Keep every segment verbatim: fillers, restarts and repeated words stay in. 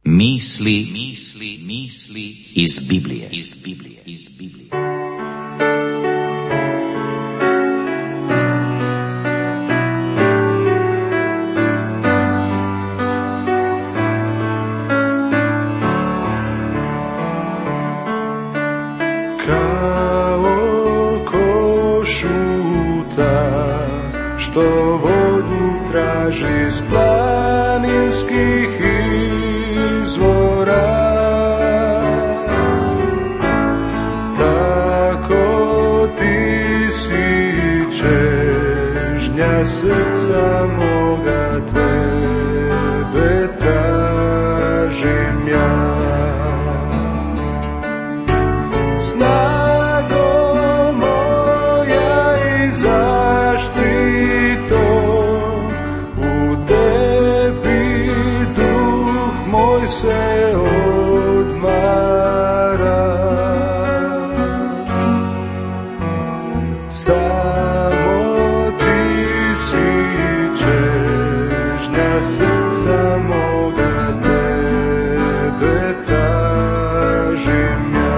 Misli, misli, misli iz Biblije, iz Biblije, iz Biblije. Kao košuta što vodu traži s planinskih izvora, tako ti si čežnja srca moga, tebe tražim ja. Snago moja i zaštito, u tebi duh moj se odmara. Samo ti si čežnja srca moga, tebe tražim ja.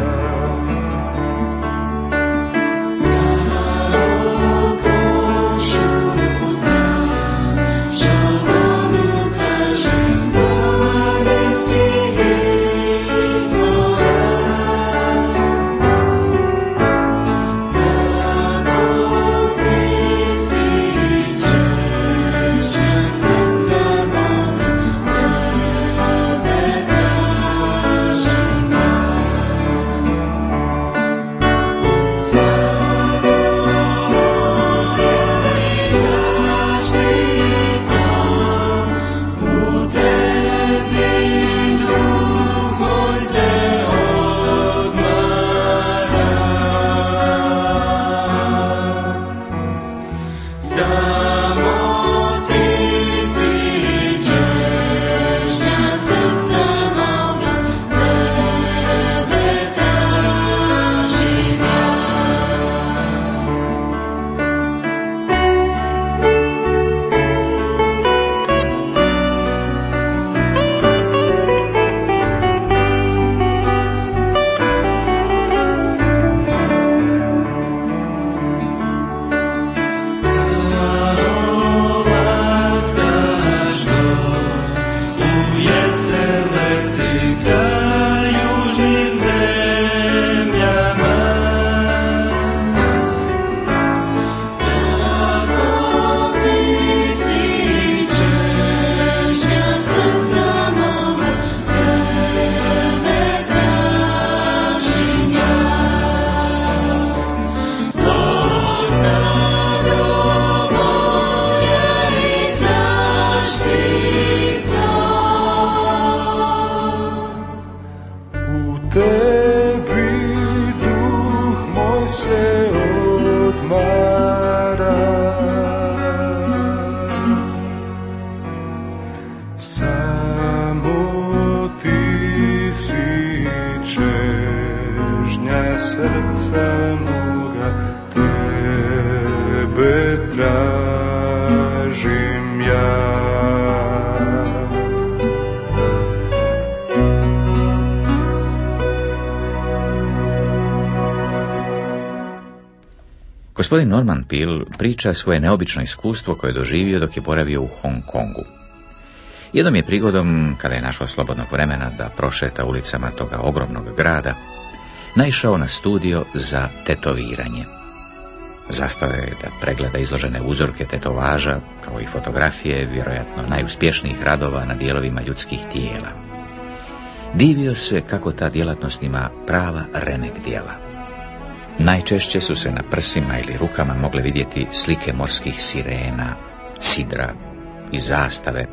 Gospodin Norman Peale priča svoje neobično iskustvo koje je doživio dok je boravio u Hong Kongu. Jednom je prigodom, kada je našao slobodnog vremena da prošeta ulicama toga ogromnog grada, naišao na studio za tetoviranje. Zastao je da pregleda izložene uzorke tetovaža, kao i fotografije, vjerojatno najuspješnijih radova na dijelovima ljudskih tijela. Divio se kako ta djelatnost ima prava remek djela. Najčešće su se na prsima ili rukama mogle vidjeti slike morskih sirena, sidra i zastave.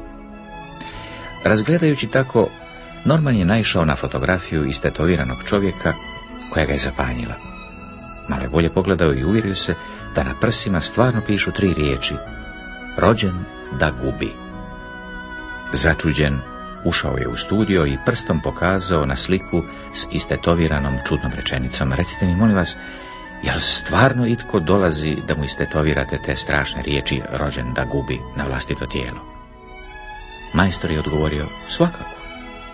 Razgledajući tako, Norman je naišao na fotografiju istetoviranog čovjeka koja ga je zapanjila. Malo je bolje pogledao i uvjerio se da na prsima stvarno pišu tri riječi: rođen da gubi. Začuđen, ušao je u studio i prstom pokazao na sliku s istetoviranom čudnom rečenicom: recite mi, molim vas, jel stvarno itko dolazi da mu istetovirate te strašne riječi rođen da gubi na vlastito tijelo? Majstor je odgovorio: svakako.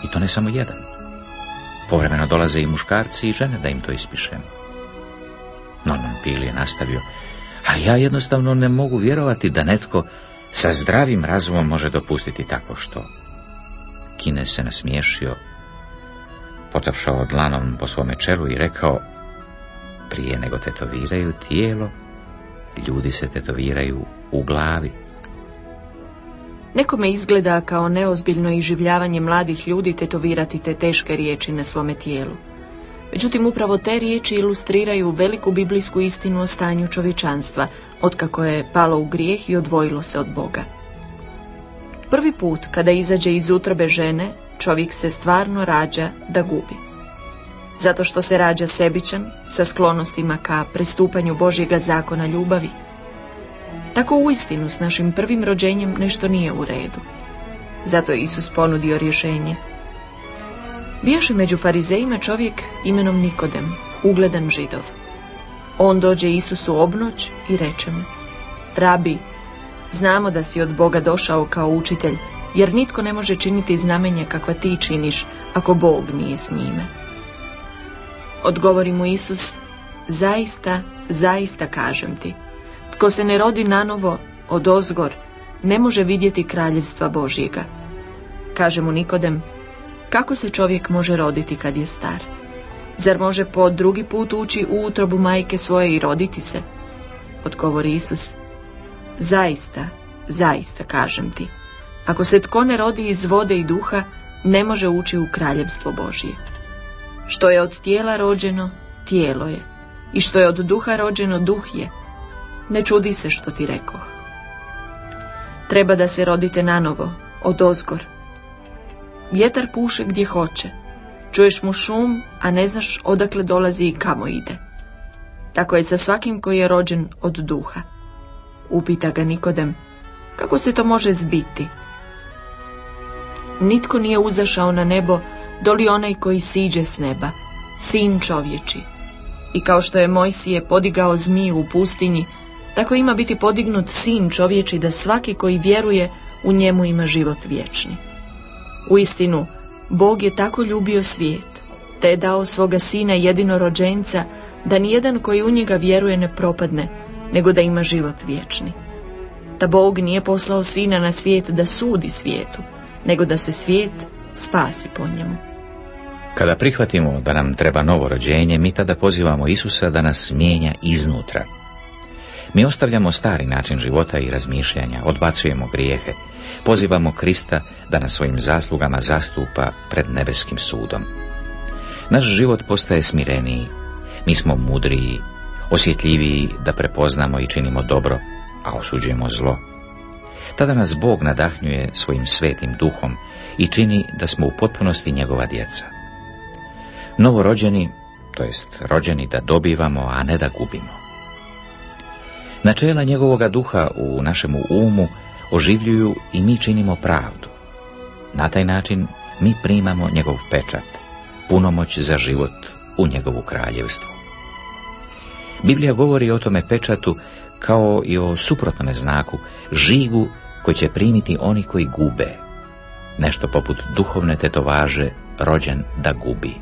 I to ne samo jedan. Povremeno dolaze i muškarci i žene da im to ispišem. Norman Peale je nastavio, ali ja jednostavno ne mogu vjerovati da netko sa zdravim razumom može dopustiti tako što. Kines se nasmiješio, potapšao dlanom po svome čelu i rekao, prije nego tetoviraju tijelo, ljudi se tetoviraju u glavi. Nekome izgleda kao neozbiljno iživljavanje mladih ljudi tetovirati te teške riječi na svome tijelu. Međutim, upravo te riječi ilustriraju veliku biblijsku istinu o stanju čovječanstva, otkako je palo u grijeh i odvojilo se od Boga. Prvi put kada izađe iz utrobe žene, čovjek se stvarno rađa da gubi. Zato što se rađa sebičan, sa sklonostima ka prestupanju Božjega zakona ljubavi. Tako uistinu s našim prvim rođenjem nešto nije u redu. Zato je Isus ponudio rješenje. Bijaše među farizejima čovjek imenom Nikodem, ugledan Židov. On dođe Isusu obnoć i reče mu, Rabi, znamo da si od Boga došao kao učitelj, jer nitko ne može činiti znamenja kakva ti činiš, ako Bog nije s njime. Odgovori mu Isus, zaista, zaista kažem ti, tko se ne rodi nanovo odozgor, ne može vidjeti kraljevstva Božjega. Kaže mu Nikodem, kako se čovjek može roditi kad je star? Zar može po drugi put ući u utrobu majke svoje i roditi se? Odgovori Isus, zaista, zaista kažem ti, ako se tko ne rodi iz vode i duha, ne može ući u kraljevstvo Božje. Što je od tijela rođeno, tijelo je, i što je od duha rođeno, duh je. Ne čudi se što ti rekoh. Treba da se rodite nanovo, odozgor. Vjetar puše gdje hoće. Čuješ mu šum, a ne znaš odakle dolazi i kamo ide. Tako je sa svakim koji je rođen od duha. Upita ga Nikodem, kako se to može zbiti? Nitko nije uzašao na nebo, doli onaj koji siđe s neba, sin čovječi. I kao što je Mojsije podigao zmiju u pustinji, tako ima biti podignut sin čovječi, da svaki koji vjeruje u njemu ima život vječni. Uistinu, Bog je tako ljubio svijet, te je dao svoga sina jedinorođenca, da nijedan koji u njega vjeruje ne propadne, nego da ima život vječni. Da Bog nije poslao sina na svijet da sudi svijetu, nego da se svijet spasi po njemu. Kada prihvatimo da nam treba novo rođenje, mi tada pozivamo Isusa da nas mijenja iznutra. Mi ostavljamo stari način života i razmišljanja, odbacujemo grijehe, pozivamo Krista da nas svojim zaslugama zastupa pred nebeskim sudom. Naš život postaje smireniji, mi smo mudriji, osjetljiviji da prepoznamo i činimo dobro, a osuđujemo zlo. Tada nas Bog nadahnjuje svojim svetim duhom i čini da smo u potpunosti njegova djeca. Novorođeni, to jest rođeni da dobivamo, a ne da gubimo. Načela njegovoga duha u našemu umu oživljuju i mi činimo pravdu. Na taj način mi primamo njegov pečat, punomoć za život u njegovu kraljevstvu. Biblija govori o tome pečatu kao i o suprotnome znaku, žigu koji će primiti oni koji gube, nešto poput duhovne tetovaže, rođen da gubi.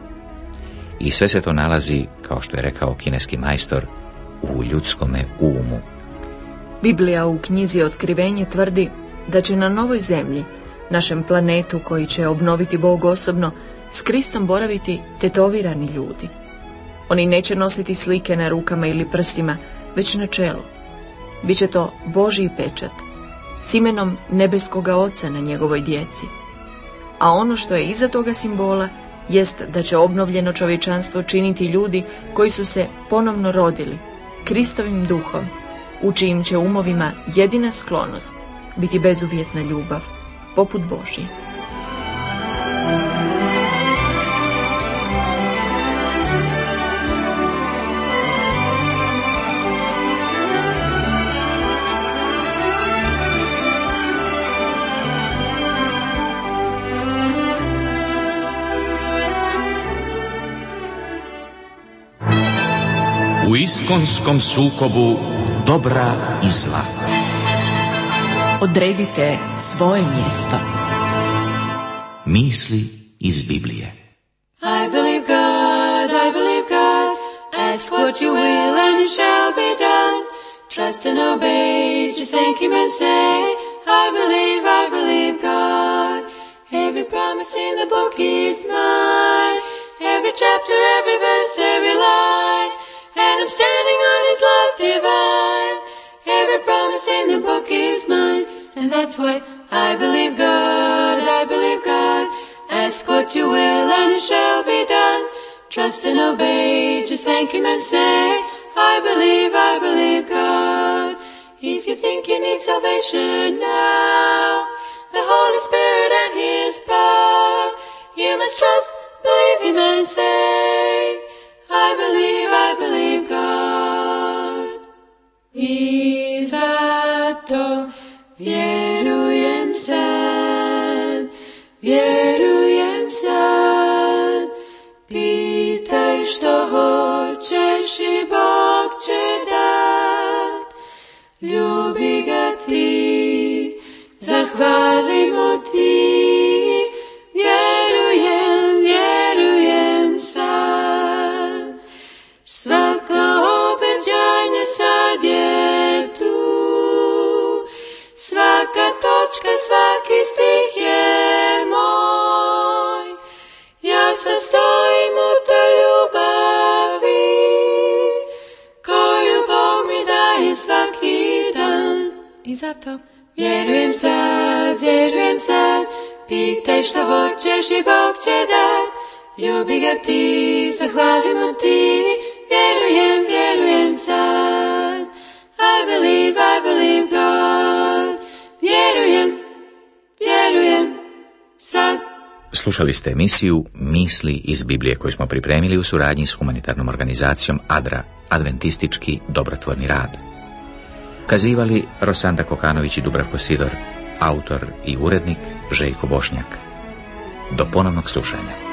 I sve se to nalazi, kao što je rekao kineski majstor, u ljudskome umu. Biblija u knjizi Otkrivenje tvrdi da će na novoj zemlji, našem planetu koji će obnoviti Bog osobno, s Kristom boraviti tetovirani ljudi. Oni neće nositi slike na rukama ili prstima, već na čelu. Biće to Božji pečat, s imenom nebeskoga Oca na njegovoj djeci. A ono što je iza toga simbola jest da će obnovljeno čovječanstvo činiti ljudi koji su se ponovno rodili Kristovim duhom, u čijim će umovima jedina sklonost biti bezuvjetna ljubav, poput Božje. U iskonskom sukobu dobra i zla. Odredite svoje mjesto. Misli iz Biblije. I believe God, I believe God. Ask what you will and it shall be done. Trust and obey, just thank Him and say, I believe, I believe God. Every promise in the book is mine. Every chapter, every verse, every line. And I'm standing on His love divine. Every promise in the book is mine. And that's why I believe God, I believe God. Ask what you will and it shall be done. Trust and obey, just thank Him and say, I believe, I believe God. If you think you need salvation now, the Holy Spirit and His power, you must trust, believe Him and say, I believe, I believe God. I zato vjerujem sad, vjerujem sad. Pitaj što hoćeš i Bog će dat. Ljubi ga ti, zahvali mu ti. Vjerujem, vjerujem sad. Svako obećanje sad je tu. Svaka točka, svaki stih je moj. Ja sad stojim u toj ljubavi, koju Bog mi daje svaki dan. I zato vjerujem sad, vjerujem sad. Pitaj što hoćeš i Bog će dat. Ljubi ga ti, zahvali mu ti. Vjerujem, vjerujem sad. I believe, I believe God. Vjerujem, vjerujem sad. Slušali ste emisiju Misli iz Biblije koju smo pripremili u suradnji s humanitarnom organizacijom ADRA, Adventistički dobrotvorni rad. Kazivali Rosanda Kokanović i Dubravko Sidor, autor i urednik Željko Bošnjak. Do ponovnog slušanja.